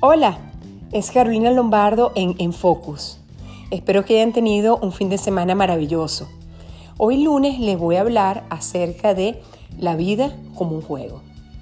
Hola, es Carolina Lombardo en Focus. Espero que hayan tenido un fin de semana maravilloso. Hoy lunes les voy a hablar acerca de la vida como un juego.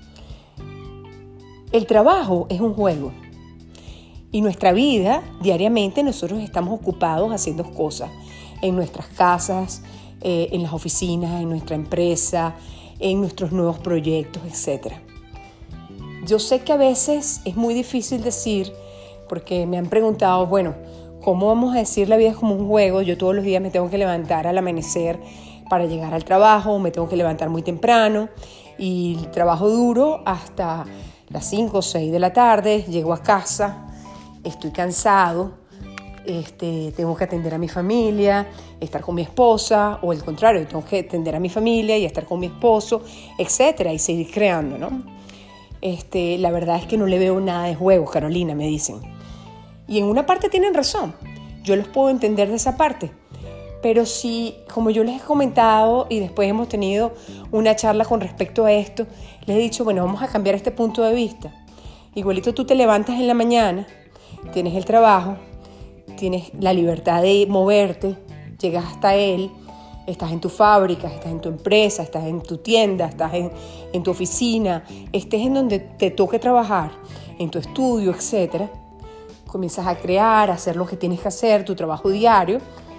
El trabajo es un juego y nuestra vida diariamente nosotros estamos ocupados haciendo cosas en nuestras casas, en las oficinas, en nuestra empresa, en nuestros nuevos proyectos, etc. Yo sé que a veces es muy difícil decir, porque me han preguntado, bueno, ¿cómo vamos a decir la vida es como un juego? Yo todos los días me tengo que levantar al amanecer para llegar al trabajo, me tengo que levantar muy temprano y trabajo duro hasta las 5 o 6 de la tarde, llego a casa, estoy cansado, tengo que atender a mi familia, estar con mi esposa, o al contrario, tengo que atender a mi familia y estar con mi esposo, etcétera, y seguir creando, ¿no? La verdad es que no le veo nada de juego, Carolina, me dicen. Y en una parte tienen razón, yo los puedo entender de esa parte. Pero si, como yo les he comentado y después hemos tenido una charla con respecto a esto, les he dicho, bueno, vamos a cambiar este punto de vista. Igualito tú te levantas en la mañana, tienes el trabajo, tienes la libertad de moverte, llegas hasta él, estás en tu fábrica, estás en tu empresa, estás en tu tienda, estás en tu oficina, estés en donde te toque trabajar, en tu estudio, etc. Comienzas a crear, a hacer lo que tienes que hacer, tu trabajo diario,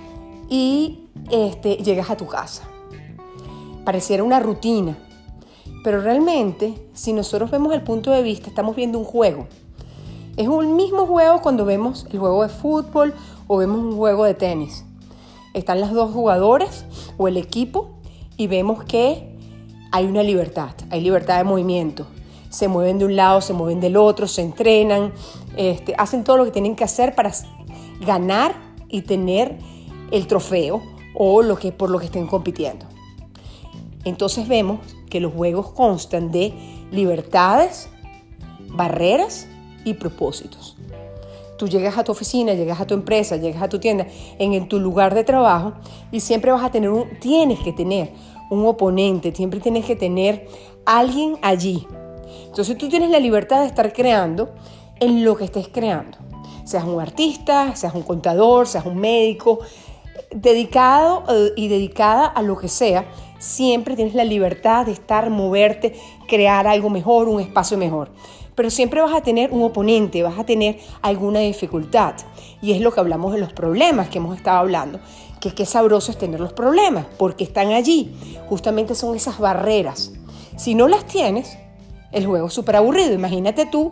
y llegas a tu casa. Pareciera una rutina, pero realmente, si nosotros vemos el punto de vista, estamos viendo un juego. Es un mismo juego cuando vemos el juego de fútbol o vemos un juego de tenis. Están los dos jugadores o el equipo y vemos que hay una libertad, hay libertad de movimiento. Se mueven de un lado, se mueven del otro, se entrenan, hacen todo lo que tienen que hacer para ganar y tener el trofeo o por lo que estén compitiendo. Entonces vemos que los juegos constan de libertades, barreras y propósitos. Tú llegas a tu oficina, llegas a tu empresa, llegas a tu tienda, en tu lugar de trabajo y siempre tienes que tener un oponente, siempre tienes que tener alguien allí. Entonces tú tienes la libertad de estar creando en lo que estés creando. Seas un artista, seas un contador, seas un médico, dedicado y dedicada a lo que sea, siempre tienes la libertad de moverte, crear algo mejor, un espacio mejor. Pero siempre vas a tener un oponente, vas a tener alguna dificultad. Y es lo que hablamos de los problemas que hemos estado hablando, que qué sabroso es tener los problemas, porque están allí. Justamente son esas barreras. Si no las tienes, el juego es súper aburrido. Imagínate tú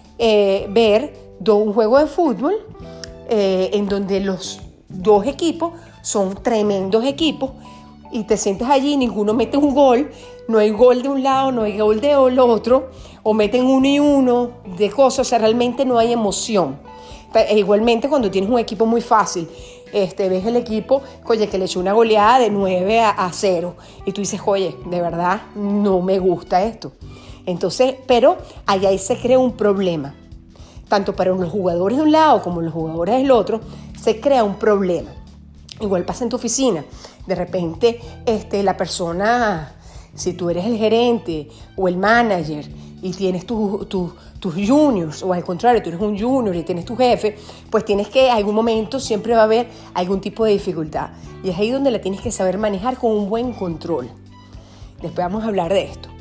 ver un juego de fútbol en donde los dos equipos son tremendos equipos y te sientes allí, ninguno mete un gol, no hay gol de un lado, no hay gol del otro, o meten uno y uno de cosas, o sea, realmente no hay emoción. Igualmente cuando tienes un equipo muy fácil, ves el equipo, oye, que le echó una goleada de 9-0 y tú dices, oye, de verdad no me gusta esto. Entonces, pero ahí se crea un problema. Tanto para los jugadores de un lado como los jugadores del otro, se crea un problema. Igual pasa en tu oficina. De repente, la persona, si tú eres el gerente o el manager y tienes tus juniors, o al contrario, tú eres un junior y tienes tu jefe, pues tienes que, en algún momento siempre va a haber algún tipo de dificultad. Y es ahí donde la tienes que saber manejar con un buen control. Después vamos a hablar de esto.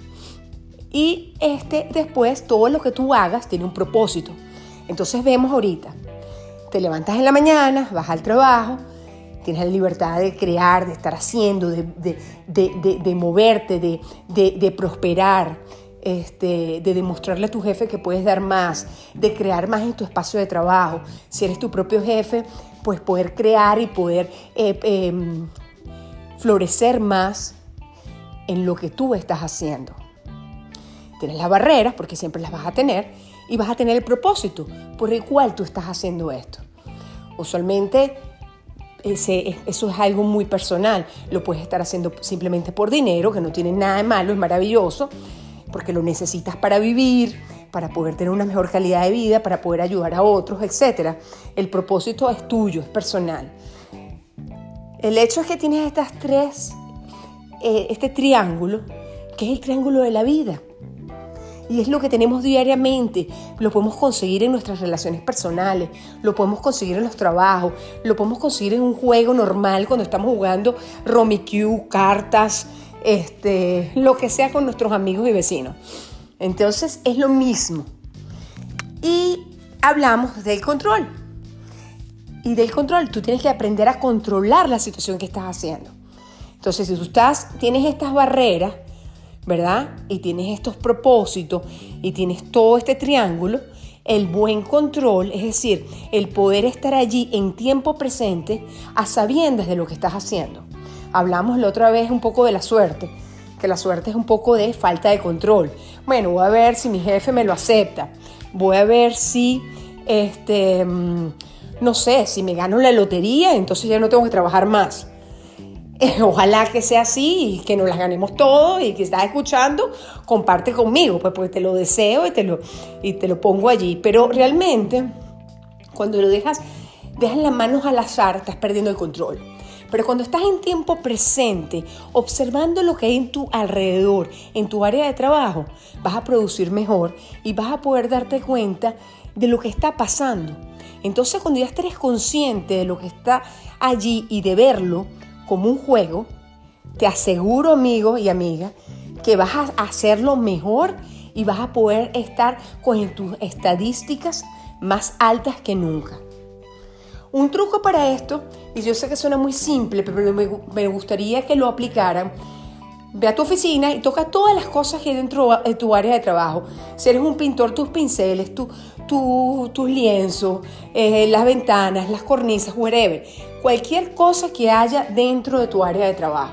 Y después, todo lo que tú hagas tiene un propósito. Entonces vemos ahorita, te levantas en la mañana, vas al trabajo, tienes la libertad de crear, de estar haciendo, de moverte, de prosperar, de demostrarle a tu jefe que puedes dar más, de crear más en tu espacio de trabajo. Si eres tu propio jefe, pues poder crear y poder florecer más en lo que tú estás haciendo. Tienes las barreras, porque siempre las vas a tener, y vas a tener el propósito por el cual tú estás haciendo esto. Usualmente eso es algo muy personal. Lo puedes estar haciendo simplemente por dinero, que no tiene nada de malo, es maravilloso, porque lo necesitas para vivir, para poder tener una mejor calidad de vida, para poder ayudar a otros, etc. El propósito es tuyo, es personal. El hecho es que tienes estas tres, este triángulo, que es el triángulo de la vida. Y es lo que tenemos diariamente. Lo podemos conseguir en nuestras relaciones personales, lo podemos conseguir en los trabajos, lo podemos conseguir en un juego normal cuando estamos jugando Rummikub, cartas, lo que sea con nuestros amigos y vecinos. Entonces es lo mismo. Y hablamos del control. Y del control, tú tienes que aprender a controlar la situación que estás haciendo. Entonces, si tú tienes estas barreras, ¿verdad? Y tienes estos propósitos y tienes todo este triángulo, el buen control, es decir, el poder estar allí en tiempo presente a sabiendas de lo que estás haciendo. Hablamos la otra vez un poco de la suerte, que la suerte es un poco de falta de control. Bueno, voy a ver si mi jefe me lo acepta. Voy a ver si, no sé, si me gano la lotería, entonces ya no tengo que trabajar más. Ojalá que sea así y que nos las ganemos todos, y que estás escuchando, comparte conmigo, pues porque te lo deseo y te lo pongo allí. Pero realmente, cuando lo dejas las manos al azar, estás perdiendo el control. Pero cuando estás en tiempo presente, observando lo que hay en tu alrededor, en tu área de trabajo, vas a producir mejor y vas a poder darte cuenta de lo que está pasando. Entonces, cuando ya estés consciente de lo que está allí y de verlo como un juego, te aseguro, amigo y amiga, que vas a hacerlo mejor y vas a poder estar con tus estadísticas más altas que nunca. Un truco para esto, y yo sé que suena muy simple, pero me gustaría que lo aplicaran. Ve a tu oficina y toca todas las cosas que hay dentro de tu área de trabajo. Si eres un pintor, tus pinceles, tus lienzos, las ventanas, las cornisas, whatever. Cualquier cosa que haya dentro de tu área de trabajo.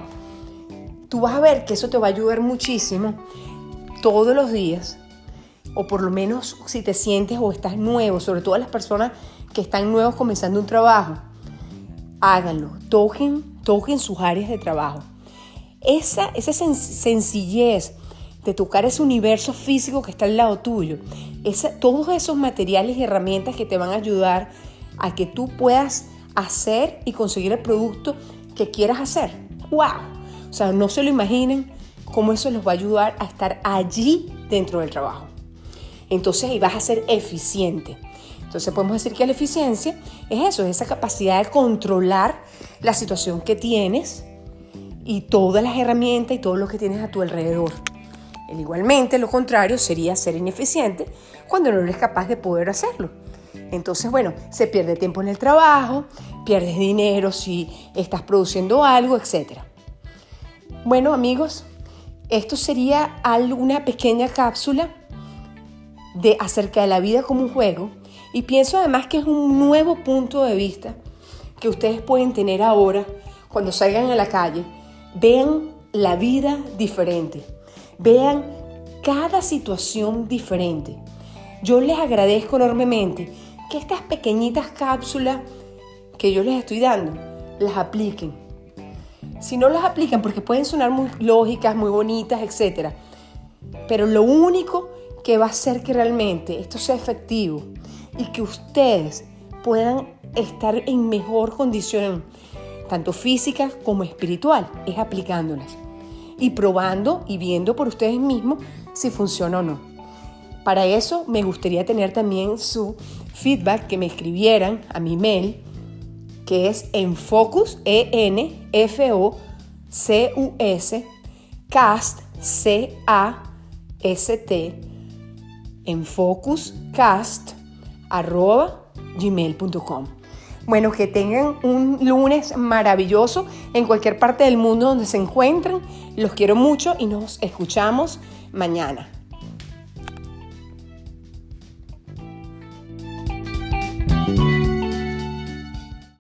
Tú vas a ver que eso te va a ayudar muchísimo todos los días, o por lo menos si te sientes o estás nuevo, sobre todo las personas que están nuevos comenzando un trabajo. Háganlo, toquen sus áreas de trabajo. Esa sencillez de tocar ese universo físico que está al lado tuyo, todos esos materiales y herramientas que te van a ayudar a que tú puedas hacer y conseguir el producto que quieras hacer. ¡Wow! O sea, no se lo imaginen cómo eso los va a ayudar a estar allí dentro del trabajo. Entonces ahí vas a ser eficiente. Entonces podemos decir que la eficiencia es eso, es esa capacidad de controlar la situación que tienes y todas las herramientas y todo lo que tienes a tu alrededor. Igualmente, lo contrario sería ser ineficiente cuando no eres capaz de poder hacerlo. Entonces, bueno, se pierde tiempo en el trabajo, pierdes dinero si estás produciendo algo, etc. Bueno, amigos, esto sería una pequeña cápsula acerca de la vida como un juego, y pienso además que es un nuevo punto de vista que ustedes pueden tener ahora cuando salgan a la calle. Vean la vida diferente, vean cada situación diferente. Yo les agradezco enormemente que estas pequeñitas cápsulas que yo les estoy dando las apliquen. Si no las aplican, porque pueden sonar muy lógicas, muy bonitas, etc. Pero lo único que va a hacer que realmente esto sea efectivo y que ustedes puedan estar en mejor condición, tanto física como espiritual, es aplicándolas y probando y viendo por ustedes mismos si funciona o no. Para eso me gustaría tener también su feedback, que me escribieran a mi mail, que es enfocus, ENFOCUS, cast, CAST, enfocuscast@gmail.com. Bueno, que tengan un lunes maravilloso en cualquier parte del mundo donde se encuentren. Los quiero mucho y nos escuchamos mañana.